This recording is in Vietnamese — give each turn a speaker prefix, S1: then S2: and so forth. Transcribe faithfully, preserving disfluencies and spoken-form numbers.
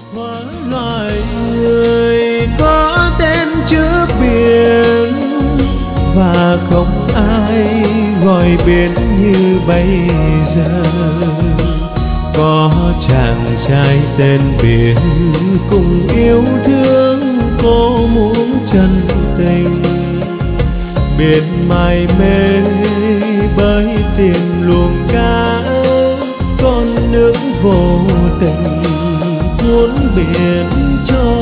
S1: hóa loài người có tên chữ biển, và không ai gọi biển như bây giờ. Có chàng trai tên biển cùng yêu thương cô muốn chân tình, biển mải mê bơi tìm luồng cá, con nước vô tình cuốn biển cho